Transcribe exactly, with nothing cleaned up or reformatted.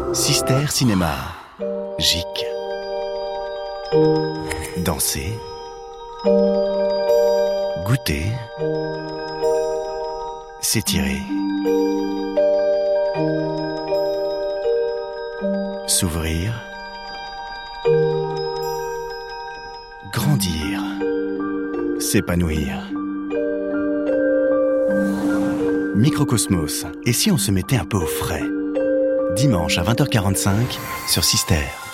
Sister Cinéma. Gic. Danser. Goûter. S'étirer. S'ouvrir. Grandir. S'épanouir. Microcosmos. Et si on se mettait un peu au frais? Dimanche à vingt heures quarante-cinq sur Sister.